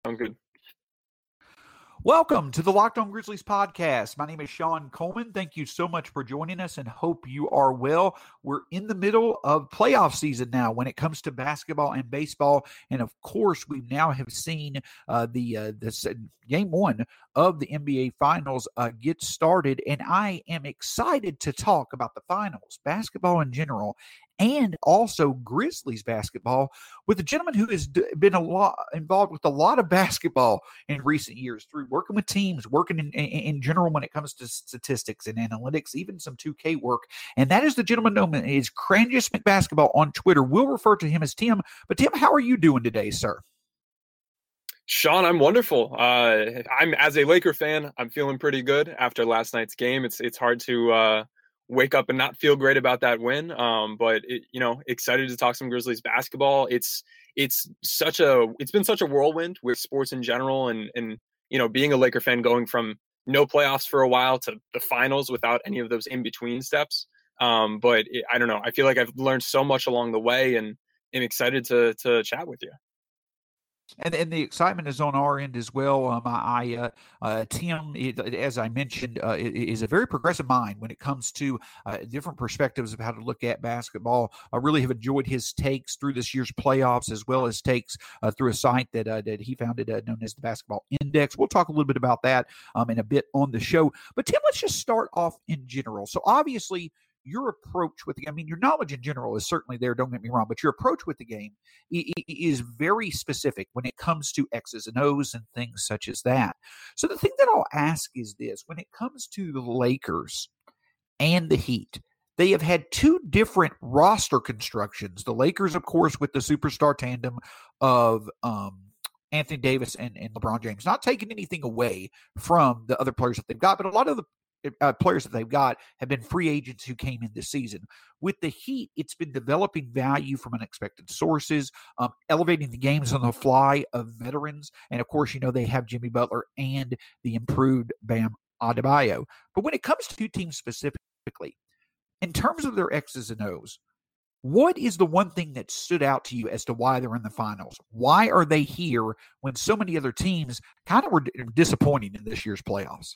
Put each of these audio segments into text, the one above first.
Sound good. Welcome to the Locked On Grizzlies podcast. My name is Sean Coleman. Thank you so much for joining us and hope you are well. We're in the middle of playoff season now when it comes to basketball and baseball. And of course, we now have seen the game one of the NBA Finals get started. And I am excited to talk about the finals, basketball in general, and also Grizzlies basketball with a gentleman who has been involved with a lot of basketball in recent years through working with teams, working in general when it comes to statistics and analytics, even some 2K work. And that is the gentleman known as Cranjus McBasketball on Twitter. We'll refer to him as Tim. But Tim, how are you doing today, sir? Sean, I'm wonderful. I'm as a Laker fan, I'm feeling pretty good after last night's game. It's hard to wake up and not feel great about that win. But excited to talk some Grizzlies basketball. It's been such a whirlwind with sports in general, and being a Laker fan going from no playoffs for a while to the finals without any of those in between steps. I don't know. I feel like I've learned so much along the way, and I'm excited to chat with you. And the excitement is on our end as well. Tim, as I mentioned, is a very progressive mind when it comes to different perspectives of how to look at basketball. I really have enjoyed his takes through this year's playoffs, as well as takes through a site that he founded known as the Basketball Index. We'll talk a little bit about that in a bit on the show. But Tim, let's just start off in general. So obviously, your approach with the game, I mean, your knowledge in general is certainly there, don't get me wrong, but your approach with the game is very specific when it comes to X's and O's and things such as that. So the thing that I'll ask is this: when it comes to the Lakers and the Heat, they have had two different roster constructions. The Lakers, of course, with the superstar tandem of Anthony Davis and LeBron James, not taking anything away from the other players that they've got, but a lot of the players that they've got have been free agents who came in this season. With the Heat, it's been developing value from unexpected sources, elevating the games on the fly of veterans. And of course, they have Jimmy Butler and the improved Bam Adebayo. But when it comes to teams specifically, in terms of their X's and O's, what is the one thing that stood out to you as to why they're in the finals? Why are they here when so many other teams kind of were disappointing in this year's playoffs?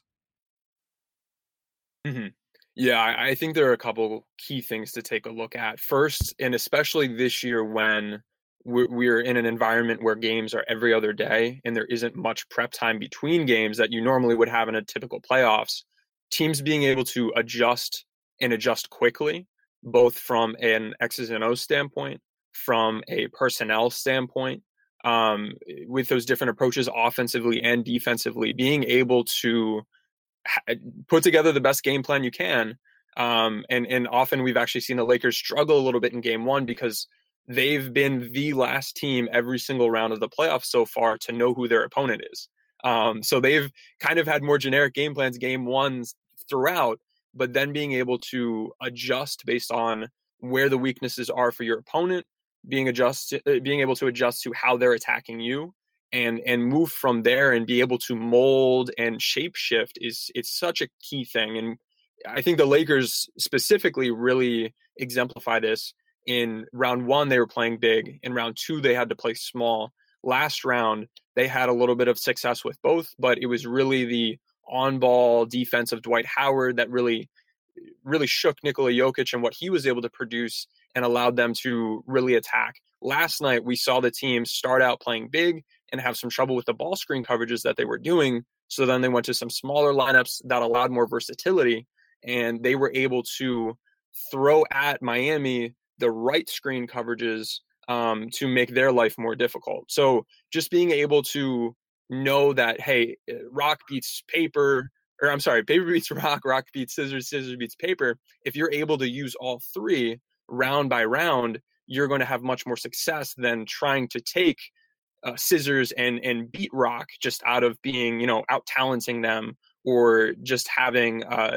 Mm-hmm. Yeah, I think there are a couple key things to take a look at. First, and especially this year when we're in an environment where games are every other day and there isn't much prep time between games that you normally would have in a typical playoffs, teams being able to adjust quickly, both from an X's and O's standpoint, from a personnel standpoint, with those different approaches offensively and defensively, being able to put together the best game plan you can. And often we've actually seen the Lakers struggle a little bit in game one because they've been the last team every single round of the playoffs so far to know who their opponent is. So they've kind of had more generic game plans, game ones throughout, but then being able to adjust based on where the weaknesses are for your opponent, being able to adjust to how they're attacking you, and move from there and be able to mold and shape shift it's such a key thing. And I think the Lakers specifically really exemplify this. In round one, they were playing big. In round two, they had to play small. Last round, they had a little bit of success with both, but it was really the on-ball defense of Dwight Howard that really shook Nikola Jokic and what he was able to produce and allowed them to really attack. Last night, we saw the team start out playing big and have some trouble with the ball screen coverages that they were doing. So then they went to some smaller lineups that allowed more versatility, and they were able to throw at Miami the right screen coverages to make their life more difficult. So just being able to know that, hey, rock beats paper, or I'm sorry, paper beats rock, rock beats scissors, scissors beats paper. If you're able to use all three round by round, you're going to have much more success than trying to take scissors and beat rock just out of being, out talenting them, or just having,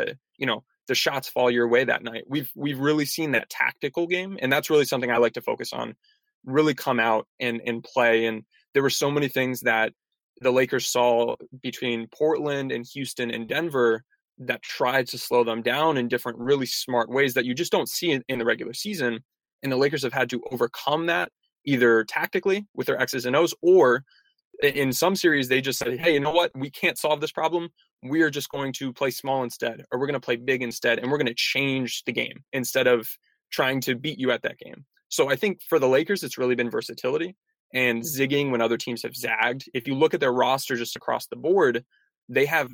the shots fall your way that night. We've really seen that tactical game, and that's really something I like to focus on, really come out and play. And there were so many things that the Lakers saw between Portland and Houston and Denver that tried to slow them down in different really smart ways that you just don't see in the regular season. And the Lakers have had to overcome that either tactically with their X's and O's, or In some series, they just said, hey, you know what? We can't solve this problem. We are just going to play small instead, or we're going to play big instead, and we're going to change the game instead of trying to beat you at that game. So I think for the Lakers, it's really been versatility and zigging when other teams have zagged. If you look at their roster just across the board, they have,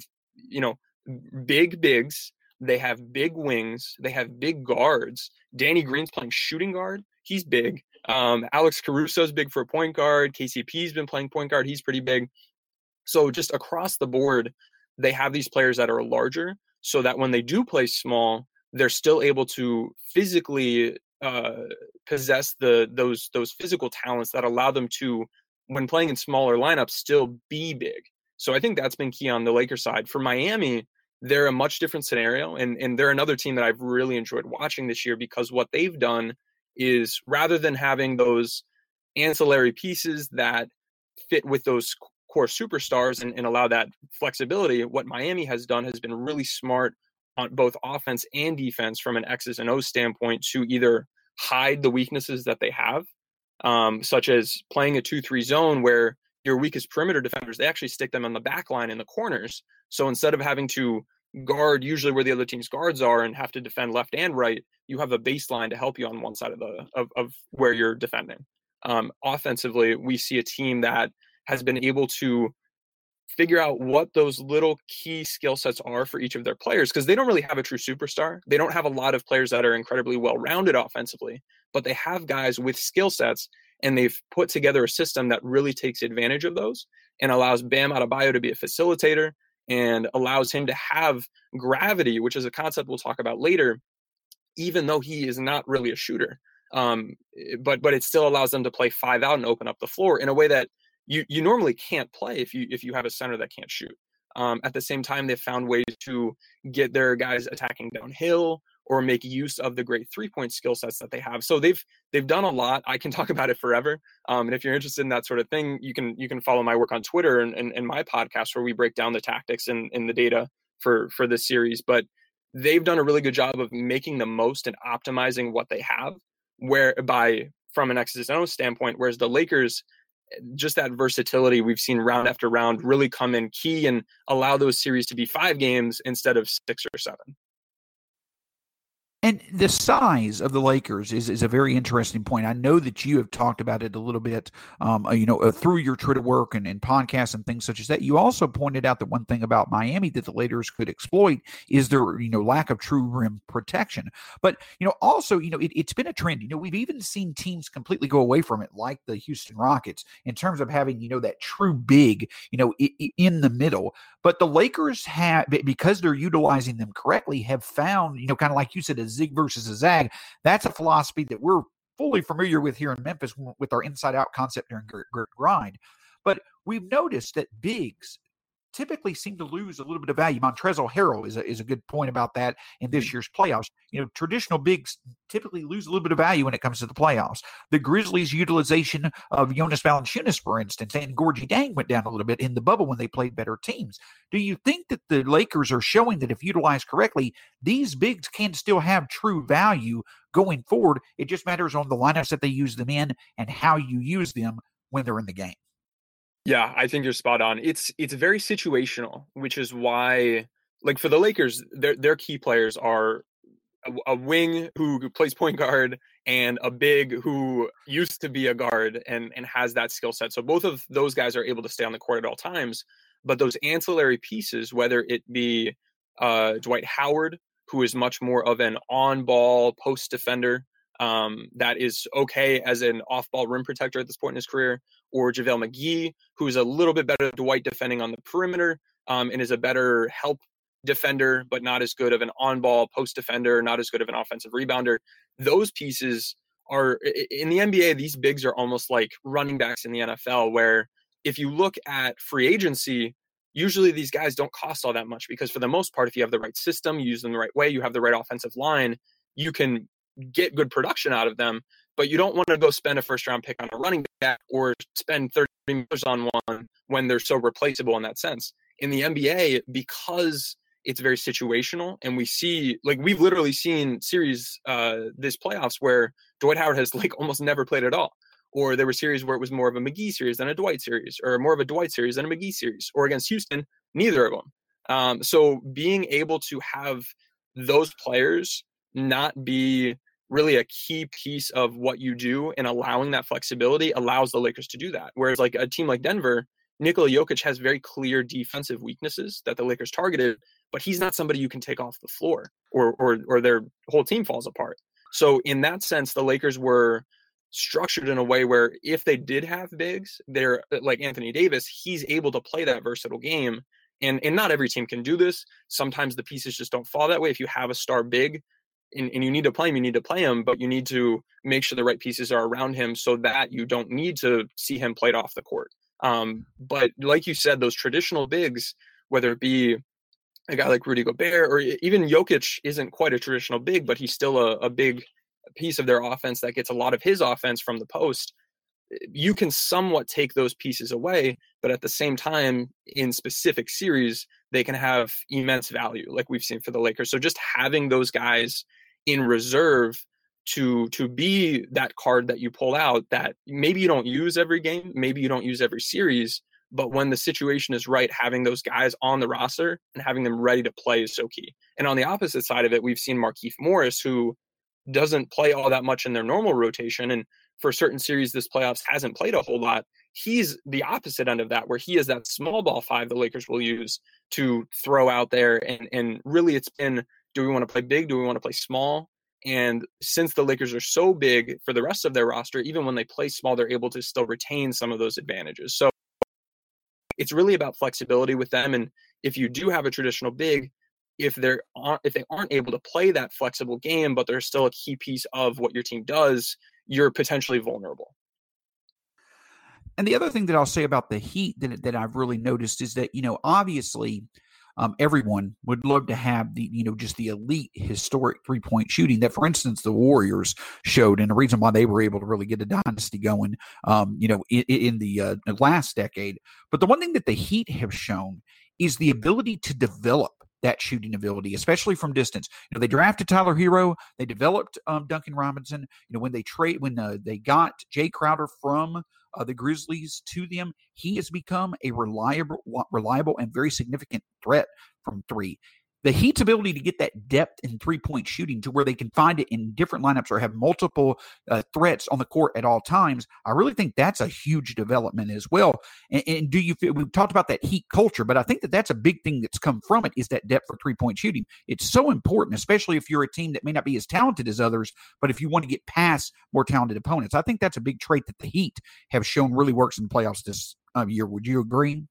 big bigs, they have big wings, they have big guards. Danny Green's playing shooting guard. He's big. Alex Caruso's big for a point guard. KCP's been playing point guard. He's pretty big. So just across the board, they have these players that are larger so that when they do play small, they're still able to physically possess those physical talents that allow them to, when playing in smaller lineups, still be big. So I think that's been key on the Lakers side. For Miami, they're a much different scenario, and they're another team that I've really enjoyed watching this year, because what they've done is, rather than having those ancillary pieces that fit with those core superstars and allow that flexibility, what Miami has done has been really smart on both offense and defense from an X's and O's standpoint to either hide the weaknesses that they have, such as playing a 2-3 zone where your weakest perimeter defenders, they actually stick them on the back line in the corners. So instead of having to guard usually where the other team's guards are and have to defend left and right, you have a baseline to help you on one side of where you're defending. Offensively, we see a team that has been able to figure out what those little key skill sets are for each of their players, because they don't really have a true superstar. They don't have a lot of players that are incredibly well-rounded offensively, but they have guys with skill sets, and they've put together a system that really takes advantage of those and allows Bam Adebayo to be a facilitator and allows him to have gravity, which is a concept we'll talk about later, even though he is not really a shooter. But it still allows them to play 5 out and open up the floor in a way that you normally can't play if you have a center that can't shoot. At the same time, they've found ways to get their guys attacking downhill or make use of the great 3-point skill sets that they have. So they've done a lot. I can talk about it forever. And if you're interested in that sort of thing, you can follow my work on Twitter and my podcast, where we break down the tactics and the data for this series. But they've done a really good job of making the most and optimizing what they have, whereby from an X's and O's standpoint, whereas the Lakers, just that versatility we've seen round after round really come in key and allow those series to be 5 games instead of 6 or 7. And the size of the Lakers is a very interesting point. I know that you have talked about it a little bit, through your Twitter work and podcasts and things such as that. You also pointed out that one thing about Miami that the Lakers could exploit is their, lack of true rim protection. But, also, it's been a trend. We've even seen teams completely go away from it, like the Houston Rockets, in terms of having, that true big, in the middle. But the Lakers have, because they're utilizing them correctly, have found, kind of like you said, a zig versus a zag. That's a philosophy that we're fully familiar with here in Memphis with our inside out concept during grind. But we've noticed that bigs typically seem to lose a little bit of value. Montrezl Harrell is a good point about that in this year's playoffs. Traditional bigs typically lose a little bit of value when it comes to the playoffs. The Grizzlies' utilization of Jonas Valanciunas, for instance, and Gorgie Dang went down a little bit in the bubble when they played better teams. Do you think that the Lakers are showing that if utilized correctly, these bigs can still have true value going forward? It just matters on the lineups that they use them in and how you use them when they're in the game. Yeah, I think you're spot on. It's very situational, which is why, like, for the Lakers, their key players are a wing who plays point guard and a big who used to be a guard and has that skill set. So both of those guys are able to stay on the court at all times. But those ancillary pieces, whether it be Dwight Howard, who is much more of an on-ball post defender, that is okay as an off-ball rim protector at this point in his career, or JaVale McGee, who is a little bit better than Dwight defending on the perimeter, and is a better help defender, but not as good of an on-ball post defender, not as good of an offensive rebounder. Those pieces are, in the NBA, these bigs are almost like running backs in the NFL, where if you look at free agency, usually these guys don't cost all that much, because for the most part, if you have the right system, you use them the right way, you have the right offensive line, you can get good production out of them. But you don't want to go spend a first-round pick on a running back or spend $30 million on one when they're so replaceable in that sense. In the NBA, because it's very situational, and we see, like, we've literally seen series this playoffs where Dwight Howard has, like, almost never played at all, Or there were series where it was more of a McGee series than a Dwight series, or more of a Dwight series than a McGee series, or against Houston, neither of them. So being able to have those players not be really a key piece of what you do and allowing that flexibility allows the Lakers to do that. Whereas like a team like Denver, Nikola Jokic has very clear defensive weaknesses that the Lakers targeted, but he's not somebody you can take off the floor or their whole team falls apart. So in that sense, the Lakers were structured in a way where if they did have bigs, they're like Anthony Davis, he's able to play that versatile game. And not every team can do this. Sometimes the pieces just don't fall that way. If you have a star big and you need to play him, you need to play him, but you need to make sure the right pieces are around him so that you don't need to see him played off the court. But like you said, those traditional bigs, whether it be a guy like Rudy Gobert or even Jokic isn't quite a traditional big, but he's still a big piece of their offense that gets a lot of his offense from the post. You can somewhat take those pieces away, but at the same time, in specific series, they can have immense value, like we've seen for the Lakers. So just having those guys in reserve to be that card that you pull out that maybe you don't use every game, maybe you don't use every series, but when the situation is right, having those guys on the roster and having them ready to play is so key. And on the opposite side of it, we've seen Markieff Morris, who doesn't play all that much in their normal rotation. And for certain series this playoffs hasn't played a whole lot. He's the opposite end of that, where he is that small ball five the Lakers will use to throw out there. And really it's been, do we want to play big? Do we want to play small? And since the Lakers are so big for the rest of their roster, even when they play small, they're able to still retain some of those advantages. So it's really about flexibility with them. And if you do have a traditional big, if they aren't able to play that flexible game, but they're still a key piece of what your team does, you're potentially vulnerable. And the other thing that I'll say about the Heat that I've really noticed is that, obviously everyone would love to have just the elite historic 3-point shooting that, for instance, the Warriors showed, and the reason why they were able to really get a dynasty going, in the last decade. But the one thing that the Heat have shown is the ability to develop that shooting ability, especially from distance. They drafted Tyler Hero. They developed Duncan Robinson. When they got Jay Crowder from the Grizzlies to them, he has become a reliable and very significant threat from three. The Heat's ability to get that depth in 3-point shooting to where they can find it in different lineups or have multiple threats on the court at all times, I really think that's a huge development as well. And we've talked about that Heat culture, but I think that's a big thing that's come from it is that depth for 3-point shooting. It's so important, especially if you're a team that may not be as talented as others, but if you want to get past more talented opponents. I think that's a big trait that the Heat have shown really works in the playoffs this year. Would you agree?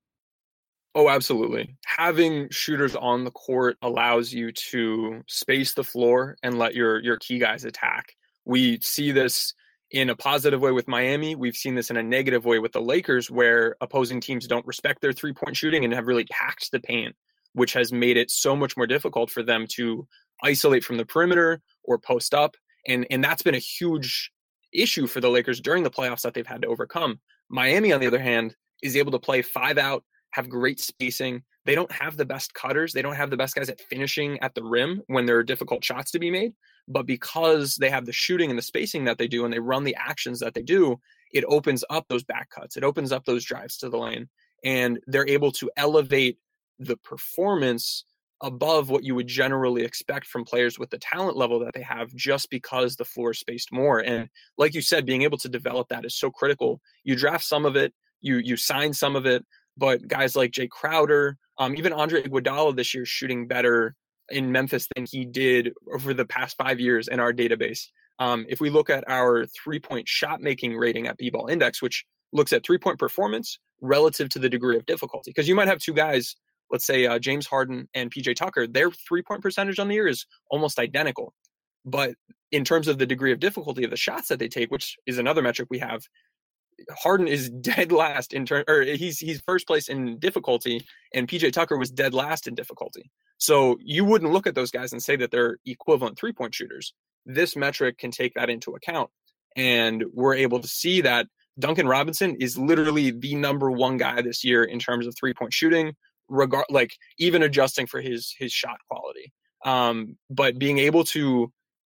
Oh, absolutely. Having shooters on the court allows you to space the floor and let your key guys attack. We see this in a positive way with Miami. We've seen this in a negative way with the Lakers, where opposing teams don't respect their 3-point shooting and have really packed the paint, which has made it so much more difficult for them to isolate from the perimeter or post up. And that's been a huge issue for the Lakers during the playoffs that they've had to overcome. Miami, on the other hand, is able to play 5 out, have great spacing. They don't have the best cutters. They don't have the best guys at finishing at the rim when there are difficult shots to be made. But because they have the shooting and the spacing that they do, and they run the actions that they do, it opens up those back cuts. It opens up those drives to the lane. And they're able to elevate the performance above what you would generally expect from players with the talent level that they have, just because the floor is spaced more. And like you said, being able to develop that is so critical. You draft some of it, you sign some of it, but guys like Jay Crowder, even Andre Iguodala this year shooting better in Memphis than he did over the past 5 years in our database. If we look at our 3-point shot making rating at B-Ball Index, which looks at 3-point performance relative to the degree of difficulty, because you might have two guys, let's say James Harden and PJ Tucker, their 3-point percentage on the year is almost identical. But in terms of the degree of difficulty of the shots that they take, which is another metric we have, Harden is dead last he's first place in difficulty, and PJ Tucker was dead last in difficulty. So you wouldn't look at those guys and say that they're equivalent 3-point shooters. This metric can take that into account. And we're able to see that Duncan Robinson is literally the number one guy this year in terms of 3-point shooting, even adjusting for his shot quality. But being able to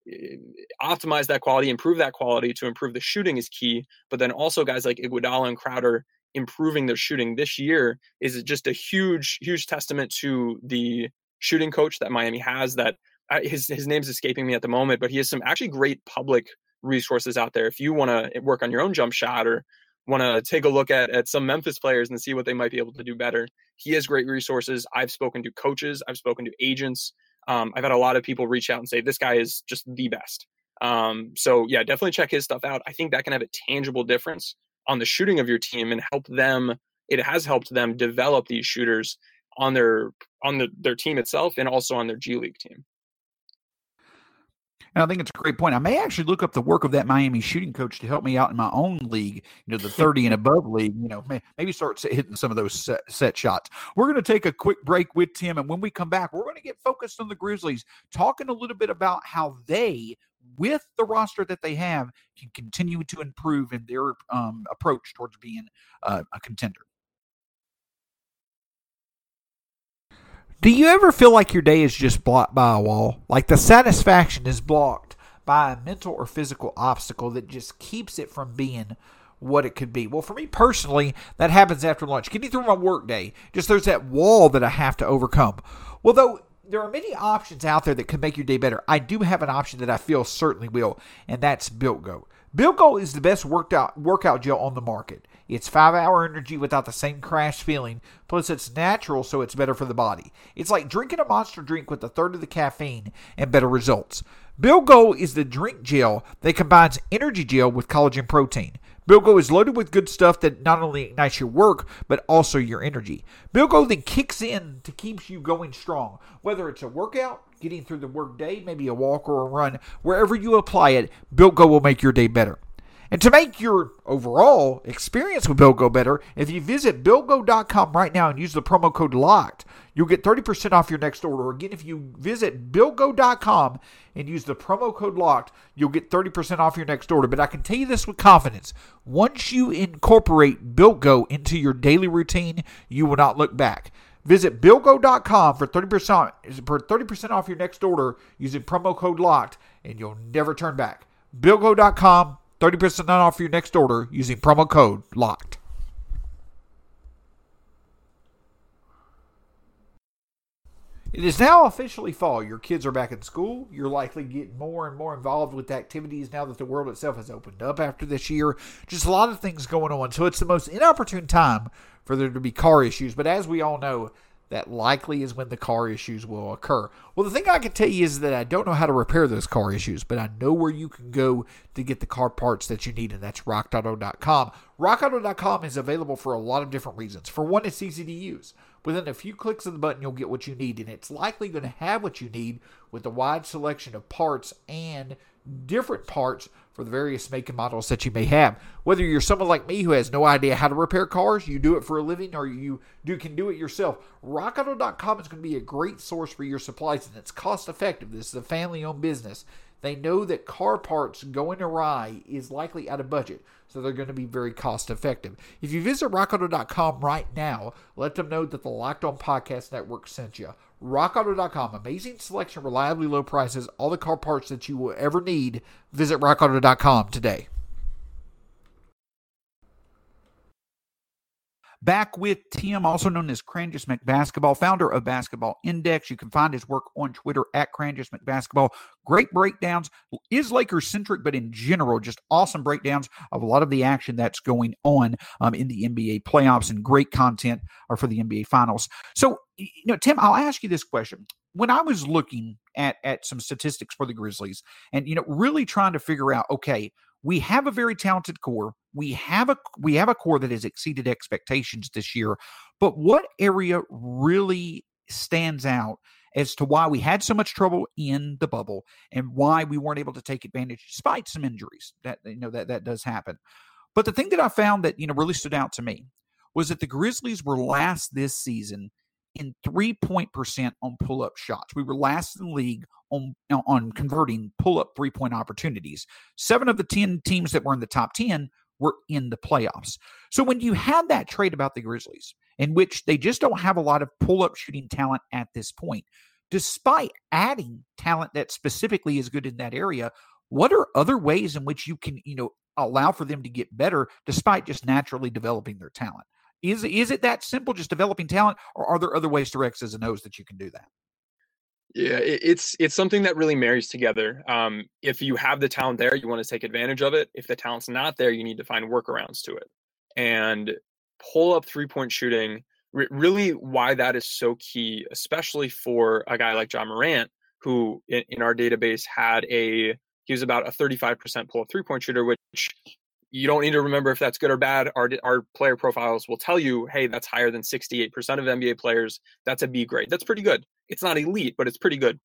optimize that quality, improve that quality. To improve the shooting is key, but then also guys like Iguodala and Crowder improving their shooting this year is just a huge testament to the shooting coach that Miami has. That his name's escaping me at the moment, but he has some actually great public resources out there. If you want to work on your own jump shot or want to take a look at some Memphis players and see what they might be able to do better, he has great resources. I've spoken to coaches, I've spoken to agents. I've had a lot of people reach out and say, this guy is just the best. So yeah, definitely check his stuff out. I think that can have a tangible difference on the shooting of your team and help them. It has helped them develop these shooters on their team itself and also on their G League team. And I think it's a great point. I may actually look up the work of that Miami shooting coach to help me out in my own league, the 30 and above league, maybe start hitting some of those set shots. We're going to take a quick break with Tim. And when we come back, we're going to get focused on the Grizzlies, talking a little bit about how they, with the roster that they have, can continue to improve in their approach towards being a contender. Do you ever feel like your day is just blocked by a wall? Like the satisfaction is blocked by a mental or physical obstacle that just keeps it from being what it could be? Well, for me personally, that happens after lunch. Getting through my work day, just there's that wall that I have to overcome. Well, though there are many options out there that can make your day better, I do have an option that I feel certainly will, and that's Built Go. Built Go is the best workout gel on the market. It's 5-hour energy without the same crash feeling, plus it's natural, so it's better for the body. It's like drinking a Monster drink with a third of the caffeine and better results. Built Go is the drink gel that combines energy gel with collagen protein. Built Go is loaded with good stuff that not only ignites your work, but also your energy. Built Go then kicks in to keep you going strong. Whether it's a workout, getting through the work day, maybe a walk or a run, wherever you apply it, Built Go will make your day better. And to make your overall experience with Built Go better, if you visit BuiltGo.com right now and use the promo code LOCKED, you'll get 30% off your next order. Again, if you visit BuiltGo.com and use the promo code LOCKED, you'll get 30% off your next order. But I can tell you this with confidence. Once you incorporate Built Go into your daily routine, you will not look back. Visit BuiltGo.com for 30% off your next order using promo code LOCKED, and you'll never turn back. BuiltGo.com, 30% off your next order using promo code LOCKED. It is now officially fall. Your kids are back in school. You're likely getting more and more involved with activities now that the world itself has opened up after this year. Just a lot of things going on. So it's the most inopportune time for there to be car issues. But as we all know, that likely is when the car issues will occur. Well, the thing I can tell you is that I don't know how to repair those car issues, but I know where you can go to get the car parts that you need, and that's RockAuto.com. RockAuto.com is available for a lot of different reasons. For one, it's easy to use. Within a few clicks of the button, you'll get what you need, and it's likely going to have what you need with a wide selection of parts and different parts for the various make and models that you may have. Whether you're someone like me who has no idea how to repair cars, you do it for a living, or you can do it yourself, RockAuto.com is going to be a great source for your supplies, and it's cost effective. This is a family-owned business. They know that car parts going awry is likely out of budget, so they're going to be very cost effective. If you visit RockAuto.com right now, let them know that the Locked On Podcast Network sent you. RockAuto.com, amazing selection, reliably low prices, all the car parts that you will ever need. Visit RockAuto.com today. Back with Tim, also known as Cranjis McBasketball, founder of Basketball Index. You can find his work on Twitter at Cranjis McBasketball. Great breakdowns. Is Lakers-centric, but in general, just awesome breakdowns of a lot of the action that's going on in the NBA playoffs, and great content for the NBA Finals. So, Tim, I'll ask you this question. When I was looking at some statistics for the Grizzlies and, really trying to figure out, okay, we have a very talented core. We have a core that has exceeded expectations this year. But what area really stands out as to why we had so much trouble in the bubble and why we weren't able to take advantage despite some injuries? That does happen. But the thing that I found that really stood out to me was that the Grizzlies were last this season in 3-point percent on pull-up shots. We were last in the league on converting pull-up 3-point opportunities. 7 of the 10 teams that were in the top 10 were in the playoffs. So when you have that trait about the Grizzlies, in which they just don't have a lot of pull-up shooting talent at this point, despite adding talent that specifically is good in that area, what are other ways in which you can, allow for them to get better despite just naturally developing their talent? Is it that simple, just developing talent, or are there other ways to X's and O's that you can do that? Yeah, it's something that really marries together. If you have the talent there, you want to take advantage of it. If the talent's not there, you need to find workarounds to it. And pull up 3-point shooting, really why that is so key, especially for a guy like Ja Morant, who in our database he was about a 35% pull up 3-point shooter, which you don't need to remember if that's good or bad. Our player profiles will tell you, hey, that's higher than 68% of NBA players. That's a B grade. That's pretty good. It's not elite, but it's pretty good.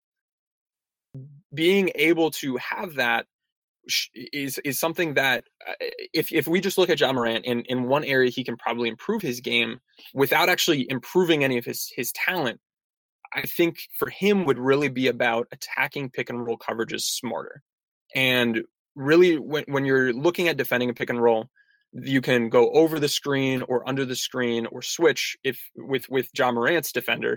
Being able to have that is something that if we just look at Ja Morant, in one area he can probably improve his game without actually improving any of his talent, I think for him would really be about attacking pick and roll coverages smarter. And really, when you're looking at defending a pick and roll, you can go over the screen or under the screen or switch with Ja Morant's defender.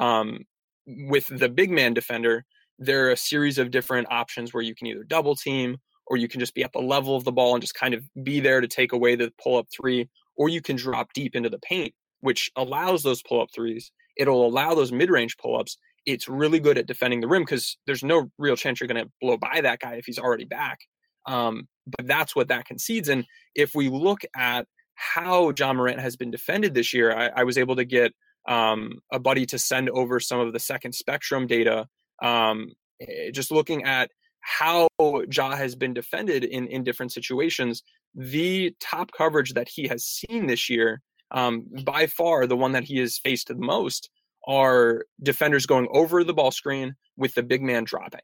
With the big man defender, there are a series of different options where you can either double team, or you can just be at the level of the ball and just kind of be there to take away the pull-up three, or you can drop deep into the paint, which allows those pull-up threes. It'll allow those mid-range pull-ups. It's really good at defending the rim because there's no real chance you're going to blow by that guy if he's already back. But that's what that concedes. And if we look at how Ja Morant has been defended this year, I was able to get a buddy to send over some of the second spectrum data, just looking at how Ja has been defended in different situations. The top coverage that he has seen this year, by far the one that he has faced the most, are defenders going over the ball screen with the big man dropping.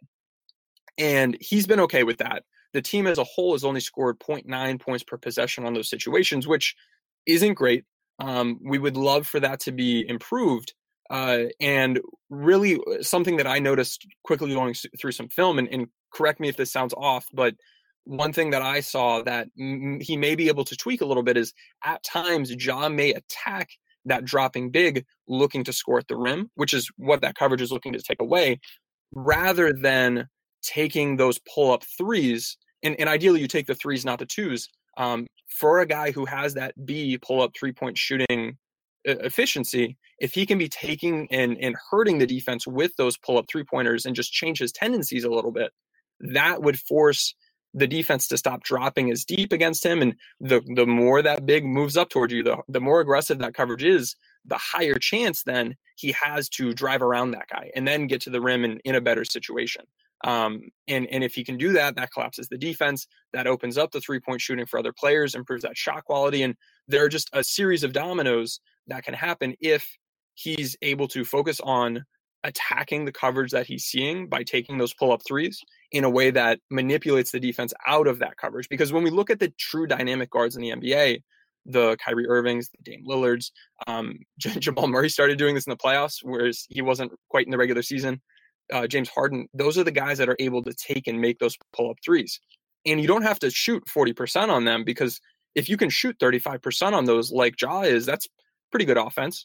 And he's been okay with that. The team as a whole has only scored 0.9 points per possession on those situations, which isn't great. We would love for that to be improved. And really something that I noticed quickly going through some film, and correct me if this sounds off, but one thing that I saw that he may be able to tweak a little bit is at times Ja may attack that dropping big looking to score at the rim, which is what that coverage is looking to take away, rather than taking those pull-up threes. And ideally you take the threes, not the twos. For a guy who has that B pull-up 3-point shooting efficiency, if he can be taking and hurting the defense with those pull-up 3-pointers and just change his tendencies a little bit, that would force the defense to stop dropping as deep against him. And the more that big moves up toward you, the more aggressive that coverage is, the higher chance then he has to drive around that guy and then get to the rim in a better situation. And if he can do that, that collapses the defense, that opens up the 3-point shooting for other players, improves that shot quality. And there are just a series of dominoes that can happen if he's able to focus on attacking the coverage that he's seeing by taking those pull-up threes in a way that manipulates the defense out of that coverage. Because when we look at the true dynamic guards in the NBA, the Kyrie Irvings, the Dame Lillards, Jamal Murray started doing this in the playoffs, whereas he wasn't quite in the regular season. James Harden, those are the guys that are able to take and make those pull-up threes. And you don't have to shoot 40% on them, because if you can shoot 35% on those like Ja is, that's pretty good offense.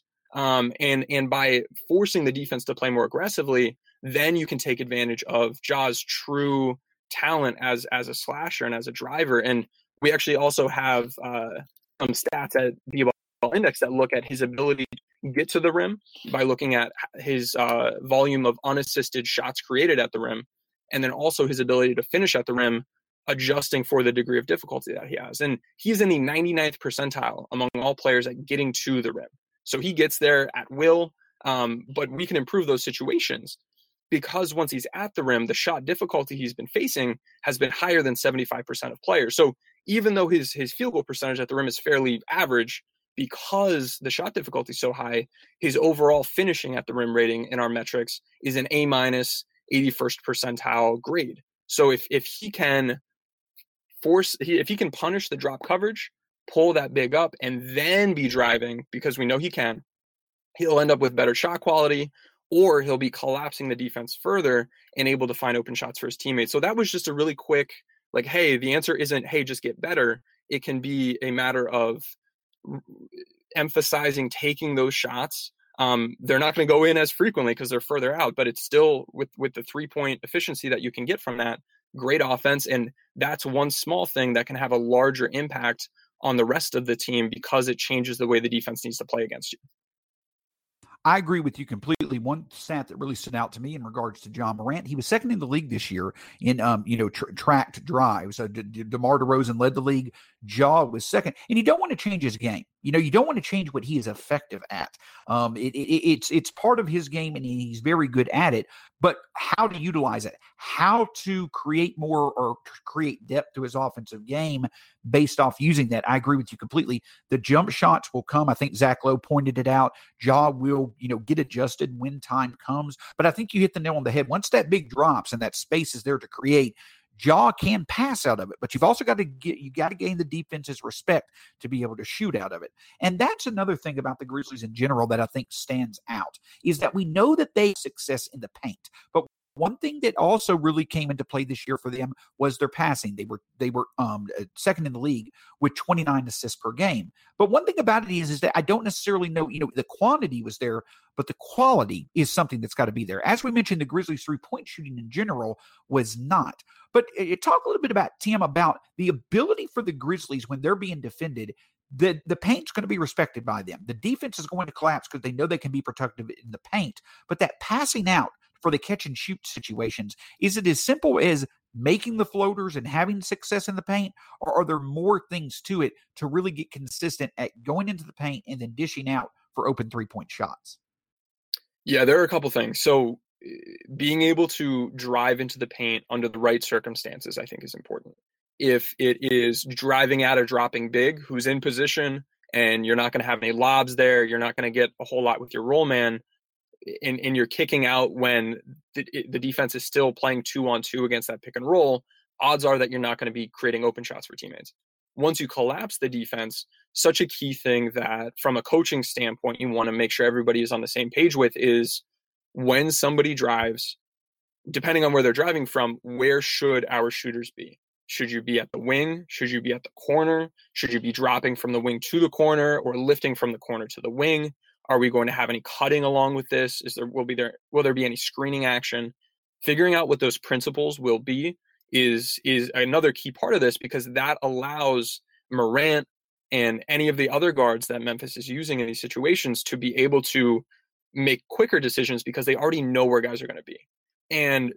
And by forcing the defense to play more aggressively, then you can take advantage of Ja's true talent as a slasher and as a driver. And we actually also have some stats at the Index that look at his ability to get to the rim by looking at his volume of unassisted shots created at the rim, and then also his ability to finish at the rim, adjusting for the degree of difficulty that he has. And he's in the 99th percentile among all players at getting to the rim. So he gets there at will, but we can improve those situations because once he's at the rim, the shot difficulty he's been facing has been higher than 75% of players. So even though his field goal percentage at the rim is fairly average, because the shot difficulty is so high, his overall finishing at the rim rating in our metrics is an A-, 81st percentile grade. So if he can if he can punish the drop coverage, pull that big up, and then be driving, because we know he can, he'll end up with better shot quality, or he'll be collapsing the defense further and able to find open shots for his teammates. So that was just a really quick, like, hey, the answer isn't, hey, just get better. It can be a matter of emphasizing taking those shots They're not going to go in as frequently because they're further out, but it's still with the 3-point efficiency that you can get from that, great offense. And that's one small thing that can have a larger impact on the rest of the team because it changes the way the defense needs to play against you. I agree with you completely. One stat that really stood out to me in regards to Ja Morant, he was second in the league this year in, tracked drives. DeMar DeRozan led the league. Ja was second, and you don't want to change his game. You don't want to change what he is effective at. It's part of his game, and he's very good at it. But how to utilize it, how to create more or create depth to his offensive game based off using that. I agree with you completely. The jump shots will come. I think Zach Lowe pointed it out. Ja will, get adjusted when time comes. But I think you hit the nail on the head. Once that big drops and that space is there to create, Ja can pass out of it, but you've also got to gain the defense's respect to be able to shoot out of it. And that's another thing about the Grizzlies in general that I think stands out, is that we know that they have success in the paint, but one thing that also really came into play this year for them was their passing. They were second in the league with 29 assists per game. But one thing about it is that I don't necessarily know, the quantity was there, but the quality is something that's got to be there. As we mentioned, the Grizzlies 3-point shooting in general was not. But talk a little bit about, Tim, about the ability for the Grizzlies when they're being defended. The paint's going to be respected by them. The defense is going to collapse because they know they can be productive in the paint. But that passing out for the catch and shoot situations, is it as simple as making the floaters and having success in the paint, or are there more things to it to really get consistent at going into the paint and then dishing out for open 3-point shots? Yeah, there are a couple things. So being able to drive into the paint under the right circumstances, I think, is important. If it is driving out or dropping big, who's in position, and you're not going to have any lobs there, you're not going to get a whole lot with your roll man, and you're kicking out when the defense is still playing 2-on-2 against that pick and roll, odds are that you're not going to be creating open shots for teammates. Once you collapse the defense, such a key thing that from a coaching standpoint, you want to make sure everybody is on the same page with is when somebody drives, depending on where they're driving from, where should our shooters be? Should you be at the wing? Should you be at the corner? Should you be dropping from the wing to the corner or lifting from the corner to the wing? Are we going to have any cutting along with this? Will there be any screening action? Figuring out what those principles will be is another key part of this, because that allows Morant and any of the other guards that Memphis is using in these situations to be able to make quicker decisions because they already know where guys are going to be. And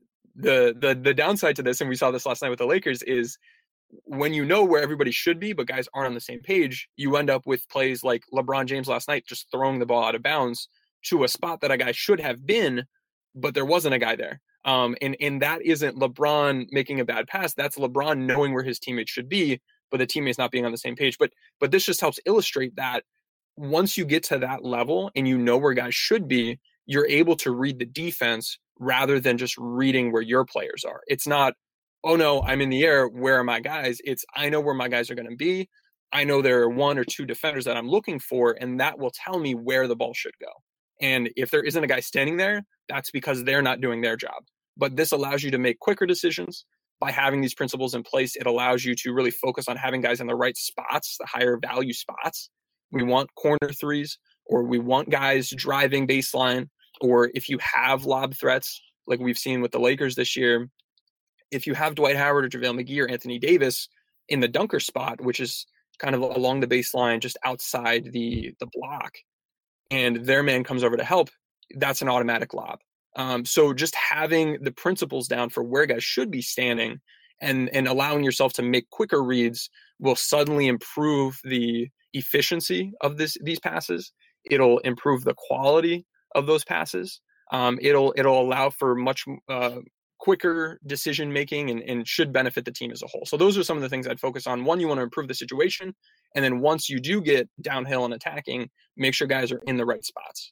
the downside to this, and we saw this last night with the Lakers, is when you know where everybody should be, but guys aren't on the same page, you end up with plays like LeBron James last night just throwing the ball out of bounds to a spot that a guy should have been, but there wasn't a guy there. And that isn't LeBron making a bad pass. That's LeBron knowing where his teammates should be, but the teammates not being on the same page. But this just helps illustrate that once you get to that level and you know where guys should be, you're able to read the defense rather than just reading where your players are. It's not, oh no, I'm in the air, where are my guys? It's, I know where my guys are going to be. I know there are 1 or 2 defenders that I'm looking for, and that will tell me where the ball should go. And if there isn't a guy standing there, that's because they're not doing their job. But this allows you to make quicker decisions. By having these principles in place, it allows you to really focus on having guys in the right spots, the higher value spots. We want corner threes, or we want guys driving baseline, or if you have lob threats, like we've seen with the Lakers this year, if you have Dwight Howard or JaVale McGee or Anthony Davis in the dunker spot, which is kind of along the baseline, just outside the block, and their man comes over to help, that's an automatic lob. So just having the principles down for where guys should be standing and allowing yourself to make quicker reads will suddenly improve the efficiency of these passes. It'll improve the quality of those passes. It'll allow for much quicker decision making and should benefit the team as a whole. So those are some of the things I'd focus on. One, you want to improve the situation. And then once you do get downhill and attacking, make sure guys are in the right spots.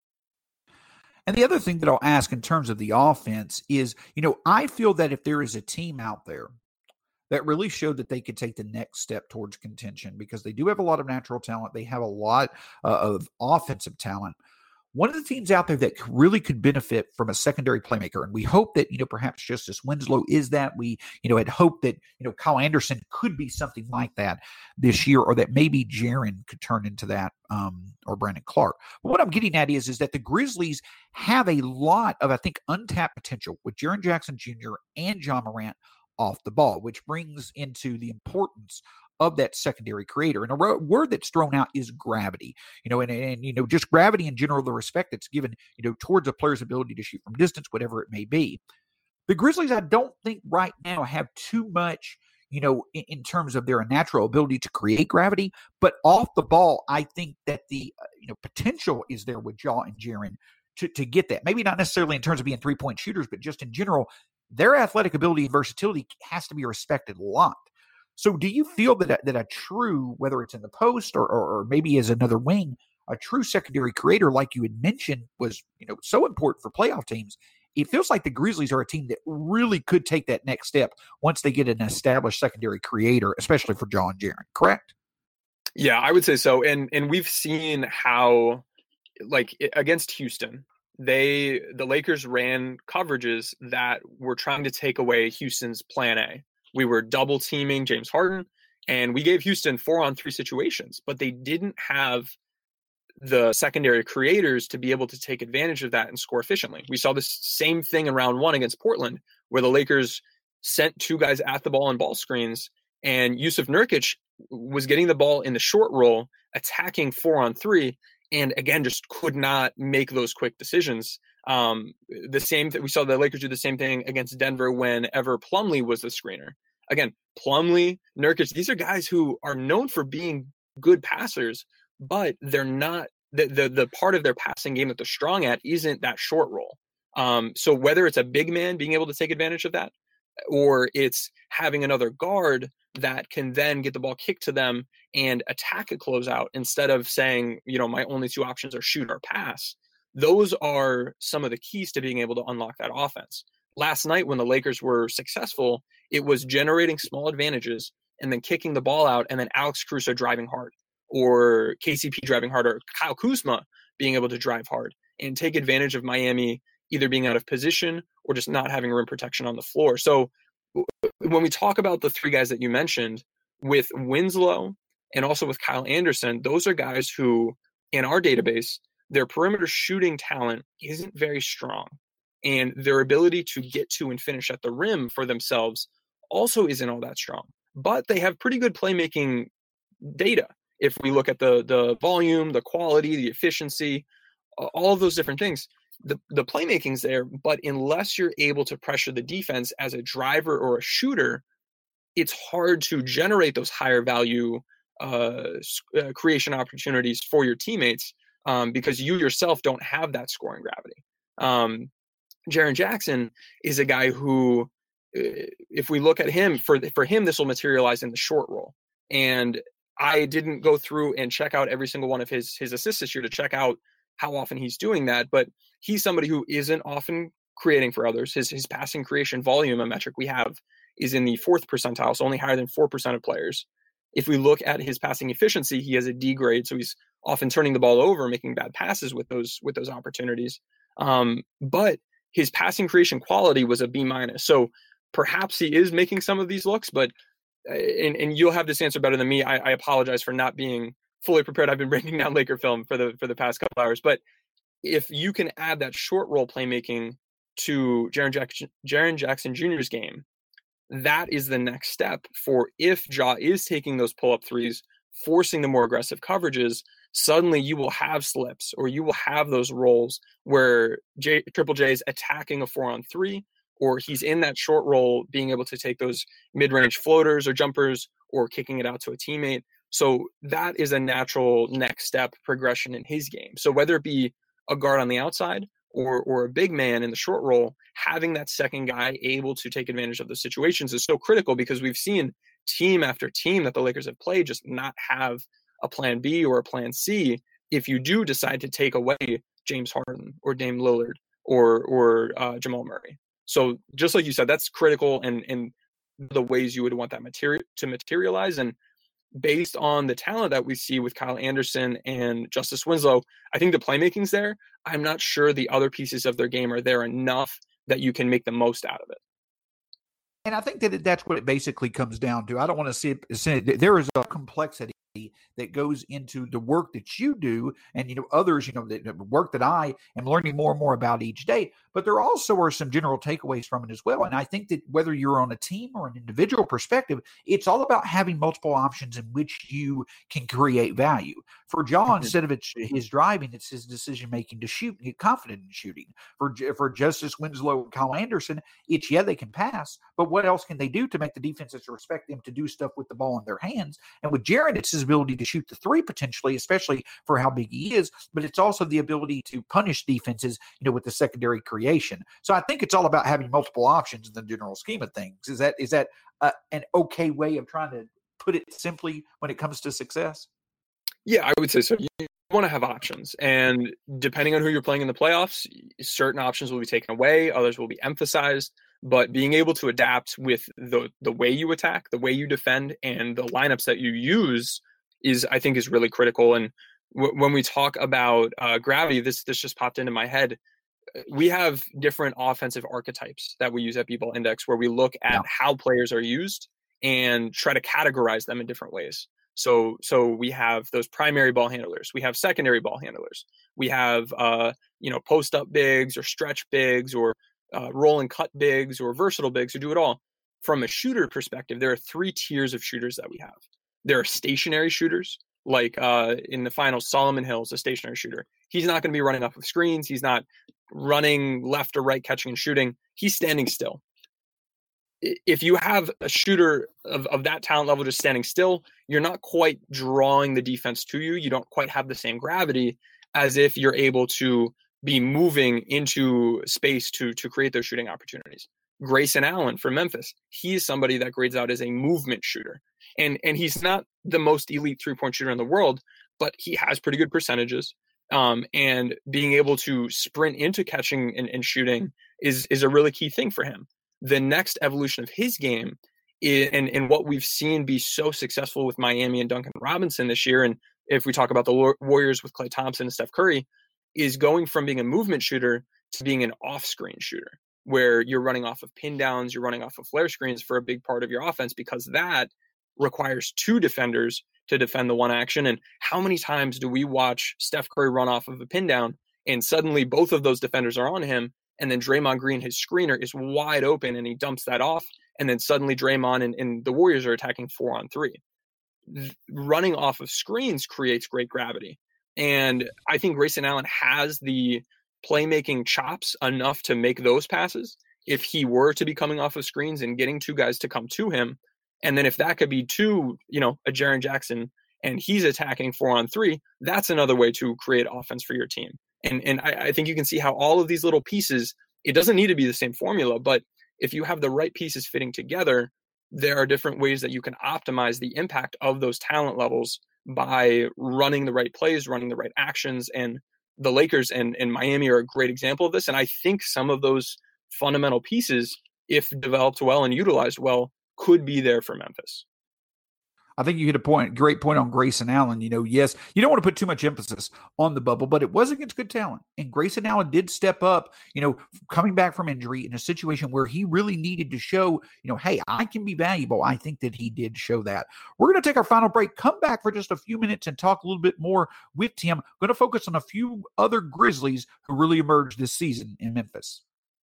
And the other thing that I'll ask in terms of the offense is, I feel that if there is a team out there that really showed that they could take the next step towards contention, because they do have a lot of natural talent, they have a lot of offensive talent. one of the teams out there that really could benefit from a secondary playmaker. And we hope that, perhaps Justice Winslow is that. We, had hoped that, Kyle Anderson could be something like that this year, or that maybe Jaren could turn into that, or Brandon Clark. But what I'm getting at is that the Grizzlies have a lot of, I think, untapped potential with Jaren Jackson Jr. and John Morant off the ball, which brings into the importance of that secondary creator. And a word that's thrown out is gravity, and just gravity in general, the respect that's given, towards a player's ability to shoot from distance, whatever it may be. The Grizzlies, I don't think right now have too much, in terms of their natural ability to create gravity, but off the ball, I think that the, potential is there with Ja and Jaren to get that. Maybe not necessarily in terms of being 3-point shooters, but just in general, their athletic ability and versatility has to be respected a lot. So do you feel that a true, whether it's in the post or maybe as another wing, a true secondary creator, like you had mentioned, was, so important for playoff teams? It feels like the Grizzlies are a team that really could take that next step once they get an established secondary creator, especially for John Jaren, correct? Yeah, I would say so. And we've seen how, like, against Houston, the Lakers ran coverages that were trying to take away Houston's plan A. We were double teaming James Harden, and we gave Houston 4-on-3 situations, but they didn't have the secondary creators to be able to take advantage of that and score efficiently. We saw this same thing in round 1 against Portland, where the Lakers sent 2 guys at the ball on ball screens, and Jusuf Nurkic was getting the ball in the short roll, attacking 4-on-3, and again, just could not make those quick decisions. The same that we saw the Lakers do the same thing against Denver whenever Plumlee was the screener. Again, Plumlee, Nurkic, these are guys who are known for being good passers, but they're not the part of their passing game that they're strong at isn't that short roll. So whether it's a big man being able to take advantage of that, or it's having another guard that can then get the ball kicked to them and attack a closeout instead of saying, my only 2 options are shoot or pass. Those are some of the keys to being able to unlock that offense. Last night, when the Lakers were successful, it was generating small advantages and then kicking the ball out, and then Alex Caruso driving hard, or KCP driving hard, or Kyle Kuzma being able to drive hard and take advantage of Miami either being out of position or just not having rim protection on the floor. So when we talk about the 3 guys that you mentioned, with Winslow and also with Kyle Anderson, those are guys who, in our database, their perimeter shooting talent isn't very strong. And their ability to get to and finish at the rim for themselves also isn't all that strong. But they have pretty good playmaking data. If we look at the volume, the quality, the efficiency, all of those different things, the playmaking's there. But unless you're able to pressure the defense as a driver or a shooter, it's hard to generate those higher value creation opportunities for your teammates, because you yourself don't have that scoring gravity. Jaren Jackson is a guy who, if we look at him, for him, this will materialize in the short roll. And I didn't go through and check out every single one of his assists this year to check out how often he's doing that, but he's somebody who isn't often creating for others. His passing creation volume, a metric we have, is in the 4th percentile, so only higher than 4% of players. If we look at his passing efficiency, he has a D grade, so he's often turning the ball over, making bad passes with those opportunities. But his passing creation quality was a B-. So perhaps he is making some of these looks, but and you'll have this answer better than me. I apologize for not being fully prepared. I've been breaking down Laker film for the past couple hours, but if you can add that short roll playmaking to Jaren Jackson Jr.'s game, that is the next step for if Ja is taking those pull-up threes, forcing the more aggressive coverages, suddenly you will have slips, or you will have those rolls where Triple J is attacking a 4-on-3, or he's in that short roll being able to take those mid-range floaters or jumpers, or kicking it out to a teammate. So that is a natural next step progression in his game. So whether it be a guard on the outside or a big man in the short roll, having that second guy able to take advantage of the situations is so critical, because we've seen team after team that the Lakers have played just not have a plan B or a plan C if you do decide to take away James Harden or Dame Lillard or Jamal Murray. So just like you said, that's critical, and the ways you would want that to materialize. And based on the talent that we see with Kyle Anderson and Justice Winslow, I think the playmaking's there. I'm not sure the other pieces of their game are there enough that you can make the most out of it. And I think that that's what it basically comes down to. I don't want to see it. There is a complexity that goes into the work that you do and, others, the work that I am learning more and more about each day. But there also are some general takeaways from it as well. And I think that whether you're on a team or an individual perspective, it's all about having multiple options in which you can create value. For John, instead of it's his driving, it's his decision-making to shoot and get confident in shooting. For Justice Winslow and Kyle Anderson, it's, they can pass, but what else can they do to make the defenses respect them to do stuff with the ball in their hands? And with Jaren, it's his ability to shoot the three potentially, especially for how big he is, but it's also the ability to punish defenses, with the secondary creation. So I think it's all about having multiple options in the general scheme of things. Is that an okay way of trying to put it simply when it comes to success? Yeah, I would say so. You want to have options, and depending on who you're playing in the playoffs, certain options will be taken away, others will be emphasized. But being able to adapt with the way you attack, the way you defend, and the lineups that you use I think is really critical. And when we talk about gravity, this just popped into my head. We have different offensive archetypes that we use at B-Ball Index, where we look at how players are used and try to categorize them in different ways. So we have those primary ball handlers. We have secondary ball handlers. We have post up bigs or stretch bigs or roll and cut bigs or versatile bigs who do it all. From a shooter perspective, there are 3 tiers of shooters that we have. There are stationary shooters, like in the finals, Solomon Hill's a stationary shooter. He's not going to be running off of screens. He's not running left or right, catching and shooting. He's standing still. If you have a shooter of that talent level just standing still, you're not quite drawing the defense to you. You don't quite have the same gravity as if you're able to be moving into space to create those shooting opportunities. Grayson Allen from Memphis, he's somebody that grades out as a movement shooter. And he's not the most elite three-point shooter in the world, but he has pretty good percentages. And being able to sprint into catching and shooting is a really key thing for him. The next evolution of his game and what we've seen be so successful with Miami and Duncan Robinson this year, and if we talk about the Warriors with Klay Thompson and Steph Curry, is going from being a movement shooter to being an off-screen shooter, where you're running off of pin downs, you're running off of flare screens for a big part of your offense, because that requires 2 defenders to defend the one action. And how many times do we watch Steph Curry run off of a pin down and suddenly both of those defenders are on him, and then Draymond Green, his screener, is wide open and he dumps that off, and then suddenly Draymond and the Warriors are attacking 4-on-3. Running off of screens creates great gravity. And I think Grayson Allen has the playmaking chops enough to make those passes if he were to be coming off of screens and getting 2 guys to come to him. And then if that could be a Jaren Jackson, and he's attacking 4-on-3, that's another way to create offense for your team. And I think you can see how all of these little pieces, it doesn't need to be the same formula, but if you have the right pieces fitting together, there are different ways that you can optimize the impact of those talent levels by running the right plays, running the right actions. And the Lakers and Miami are a great example of this. And I think some of those fundamental pieces, if developed well and utilized well, could be there for Memphis. I think you hit a great point on Grayson Allen. Yes, you don't want to put too much emphasis on the bubble, but it was against good talent. And Grayson Allen did step up, coming back from injury in a situation where he really needed to show, hey, I can be valuable. I think that he did show that. We're going to take our final break, come back for just a few minutes and talk a little bit more with Tim. Going to focus on a few other Grizzlies who really emerged this season in Memphis.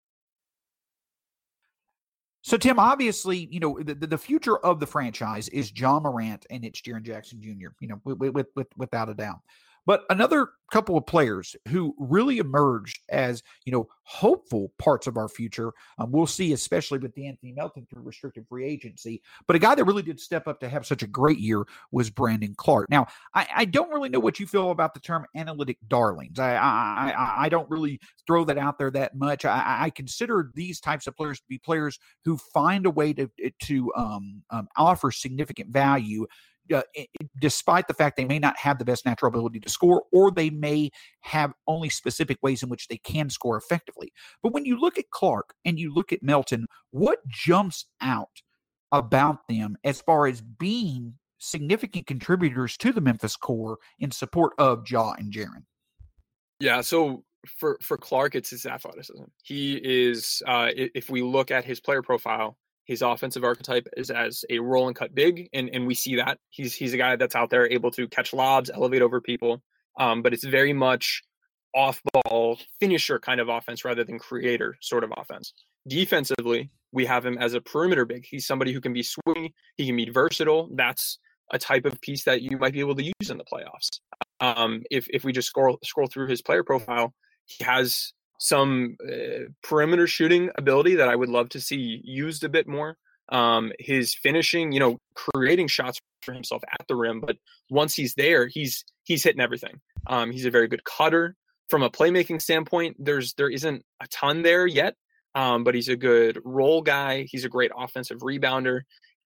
So, Tim, obviously, the future of the franchise is Ja Morant and it's Jaren Jackson Jr., without a doubt. But another couple of players who really emerged as, hopeful parts of our future, we'll see, especially with Anthony Melton through restricted free agency. But a guy that really did step up to have such a great year was Brandon Clarke. Now, I don't really know what you feel about the term analytic darlings. I don't really throw that out there that much. I consider these types of players to be players who find a way to offer significant value, despite the fact they may not have the best natural ability to score, or they may have only specific ways in which they can score effectively. But when you look at Clarke and you look at Melton, what jumps out about them as far as being significant contributors to the Memphis core in support of Ja and Jaren. Yeah, so for Clark, it's his athleticism. He is, if we look at his player profile, his offensive archetype is as a roll and cut big, and we see that. He's a guy that's out there able to catch lobs, elevate over people, but it's very much off-ball finisher kind of offense rather than creator sort of offense. Defensively, we have him as a perimeter big. He's somebody who can be swingy, he can be versatile. That's a type of piece that you might be able to use in the playoffs. If we just scroll through his player profile, he has some perimeter shooting ability that I would love to see used a bit more. His finishing, creating shots for himself at the rim, but once he's there, he's hitting everything. He's a very good cutter. From a playmaking standpoint, there isn't a ton there yet, but he's a good role guy. He's a great offensive rebounder.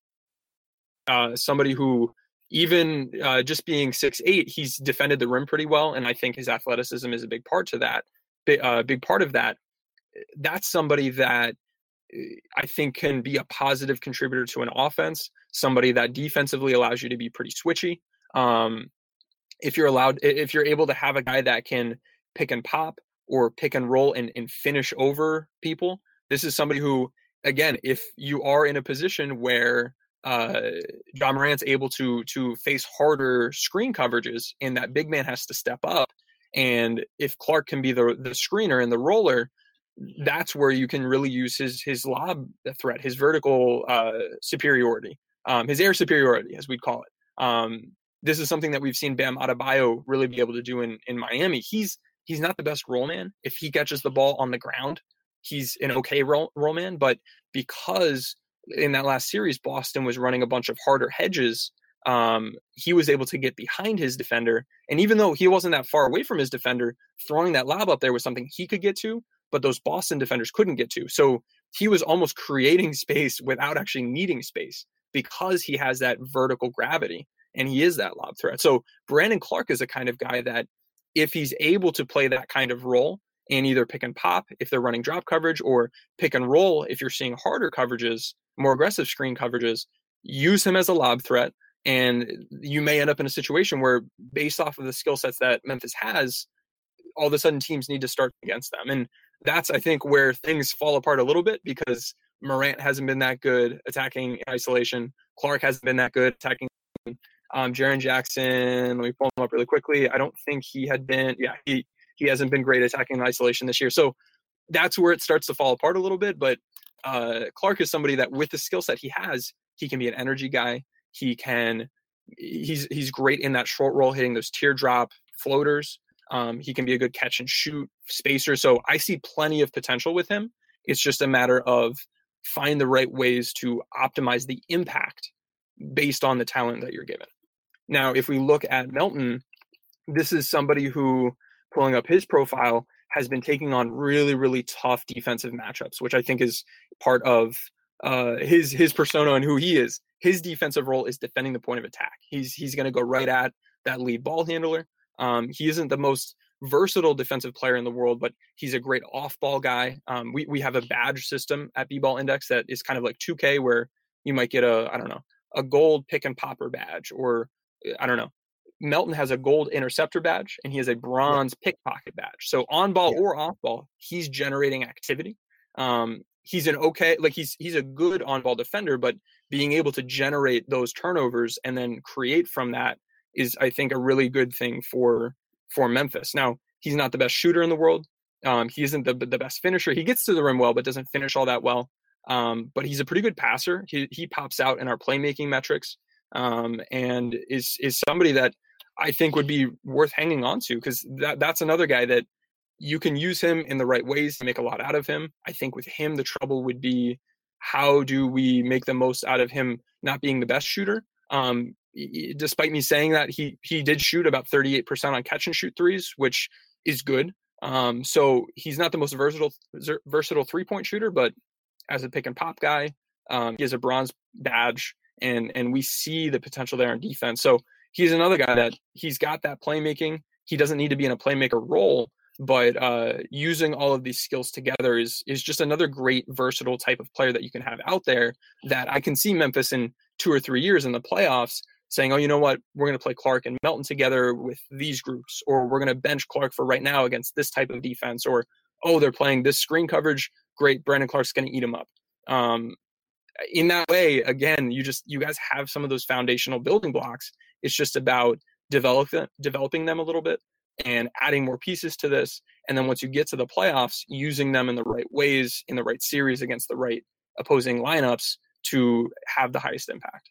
Somebody who, even just being 6'8", he's defended the rim pretty well, and I think his athleticism is a big part to that. Big part of that. That's somebody that I think can be a positive contributor to an offense. Somebody that defensively allows you to be pretty switchy. If you're able to have a guy that can pick and pop or pick and roll and finish over people, this is somebody who, again, if you are in a position where Ja Morant's able to face harder screen coverages and that big man has to step up, and if Clark can be the screener and the roller, that's where you can really use his lob threat, his vertical superiority, his air superiority, as we'd call it. This is something that we've seen Bam Adebayo really be able to do in Miami. He's not the best roll man. If he catches the ball on the ground, he's an okay roll man. But because in that last series, Boston was running a bunch of harder hedges, he was able to get behind his defender. And even though he wasn't that far away from his defender, throwing that lob up there was something he could get to, but those Boston defenders couldn't get to. So he was almost creating space without actually needing space because he has that vertical gravity and he is that lob threat. So Brandon Clark is a kind of guy that if he's able to play that kind of role and either pick and pop if they're running drop coverage or pick and roll if you're seeing harder coverages, more aggressive screen coverages, use him as a lob threat. And you may end up in a situation where, based off of the skill sets that Memphis has, all of a sudden teams need to start against them. And that's, I think, where things fall apart a little bit because Morant hasn't been that good attacking in isolation. Clark hasn't been that good attacking. Jaren Jackson, let me pull him up really quickly. I don't think he had been, he hasn't been great attacking in isolation this year. So that's where it starts to fall apart a little bit. But Clark is somebody that with the skill set he has, he can be an energy guy. He's great in that short roll, hitting those teardrop floaters. He can be a good catch and shoot spacer. So I see plenty of potential with him. It's just a matter of find the right ways to optimize the impact based on the talent that you're given. Now, if we look at Melton, this is somebody who, pulling up his profile, has been taking on really, really tough defensive matchups, which I think is part of his persona and who he is. His defensive role is defending the point of attack. He's going to go right at that lead ball handler. He isn't the most versatile defensive player in the world, but he's a great off-ball guy. We have a badge system at B-Ball Index that is kind of like 2K, where you might get a gold pick and popper badge, or I don't know. Melton has a gold interceptor badge and he has a bronze pickpocket badge. So on ball or off ball, he's generating activity. He's he's a good on ball defender, but being able to generate those turnovers and then create from that is, I think, a really good thing for Memphis. Now, he's not the best shooter in the world. He isn't the best finisher. He gets to the rim well, but doesn't finish all that well. But he's a pretty good passer. He pops out in our playmaking metrics, and is somebody that I think would be worth hanging on to, because that's another guy that you can use him in the right ways to make a lot out of him. I think with him, the trouble would be, how do we make the most out of him not being the best shooter? Despite me saying that, he did shoot about 38% on catch and shoot threes, which is good. So he's not the most versatile 3-point shooter, but as a pick and pop guy, he has a bronze badge, and we see the potential there on defense. So he's another guy that he's got that playmaking. He doesn't need to be in a playmaker role, but using all of these skills together is just another great versatile type of player that you can have out there, that I can see Memphis in 2 or 3 years in the playoffs saying, oh, you know what, we're going to play Clark and Melton together with these groups, or we're going to bench Clark for right now against this type of defense, or, oh, they're playing this screen coverage, great, Brandon Clark's going to eat him up. In that way, again, you guys have some of those foundational building blocks. It's just about developing them a little bit and adding more pieces to this. And then once you get to the playoffs, using them in the right ways, in the right series against the right opposing lineups to have the highest impact.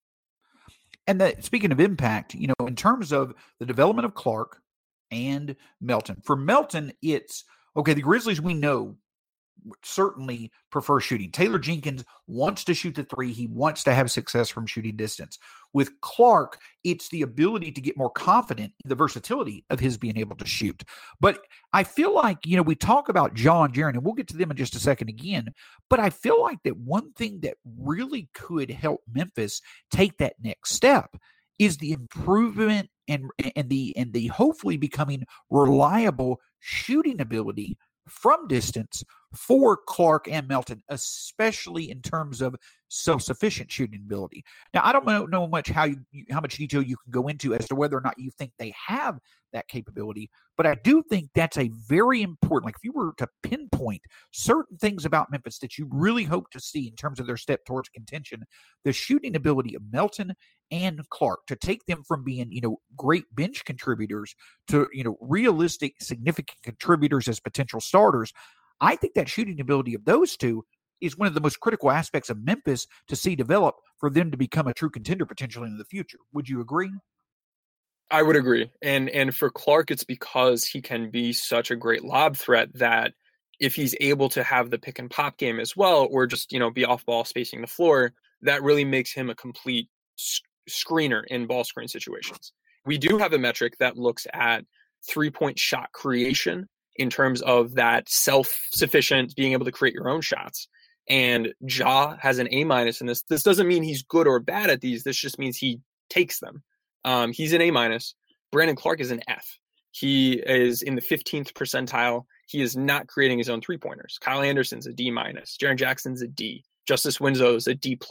And speaking of impact, in terms of the development of Clark and Melton, for Melton, it's okay. The Grizzlies, we know, certainly prefer shooting. Taylor Jenkins wants to shoot the three. He wants to have success from shooting distance. With Clark, it's the ability to get more confident in the versatility of his being able to shoot. But I feel like, we talk about Ja and Jaren, and we'll get to them in just a second again, but I feel like that one thing that really could help Memphis take that next step is the improvement and the hopefully becoming reliable shooting ability from distance for Clark and Melton, especially in terms of self-sufficient shooting ability. Now, I don't know much how much detail you can go into as to whether or not you think they have that capability, but I do think that's a very important, like if you were to pinpoint certain things about Memphis that you really hope to see in terms of their step towards contention, the shooting ability of Melton and Clark to take them from being, great bench contributors to, realistic, significant contributors as potential starters. I think that shooting ability of those two is one of the most critical aspects of Memphis to see develop for them to become a true contender potentially in the future. Would you agree? I would agree. And for Clark, it's because he can be such a great lob threat that if he's able to have the pick and pop game as well, or just, be off ball spacing the floor, that really makes him a complete screener in ball screen situations. We do have a metric that looks at 3-point shot creation in terms of that self-sufficient, being able to create your own shots. And Ja has an A- in this. This doesn't mean he's good or bad at these. This just means he takes them. He's an A-. Brandon Clark is an F. He is in the 15th percentile. He is not creating his own three-pointers. Kyle Anderson's a D-. Jaren Jackson's a D. Justice Winslow's a D+.